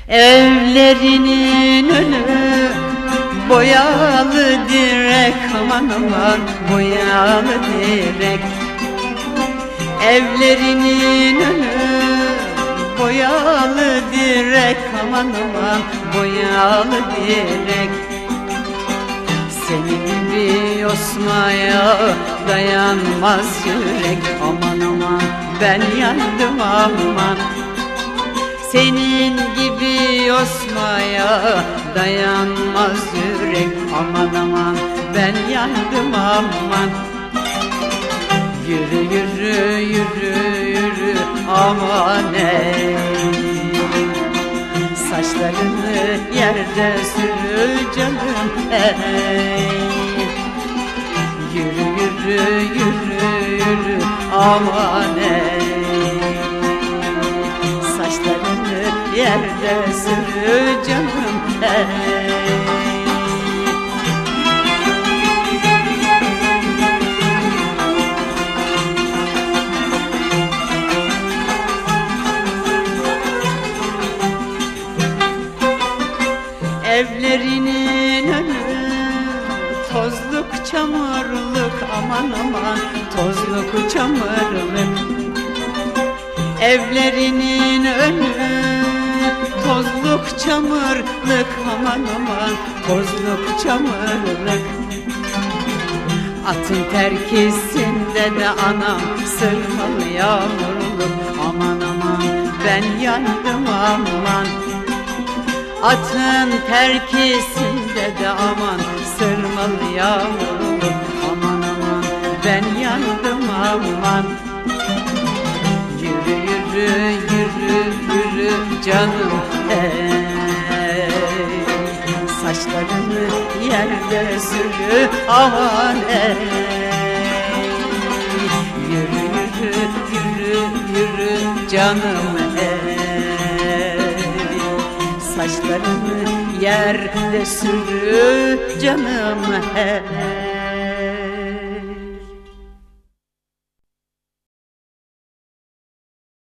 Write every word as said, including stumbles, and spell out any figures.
Evlerinin önü boyalı direk, aman aman boyalı direk. Evlerinin önü boyalı direk, aman aman boyalı direk. Senin gibi yosmaya dayanmaz yürek, aman aman ben yandım aman. Senin gibi yosmaya dayanmaz yürek, aman aman ben yandım aman. Yürü yürü yürü yürü aman ey, saçlarını yerde sürü canım ey. Yürü yürü yürü yürü aman ey, saçlarını yerde sürü canım ey. Evlerinin önü tozluk çamurluk, aman aman tozluk çamurluk. Evlerinin önü tozluk çamurluk, aman aman tozluk çamurluk. Atın terkisinde de anam sırmalı yağmurluk, aman aman ben yandım aman. Atın terkisinde de aman sırmalı yağmurluk, aman aman ben yandım aman. Yürü yürü yürü yürü canım ey, saçlarını yerde sürü aman ey. Yürü yürü yürü yürü canım ey, saçlarını yerde sürü canım hey.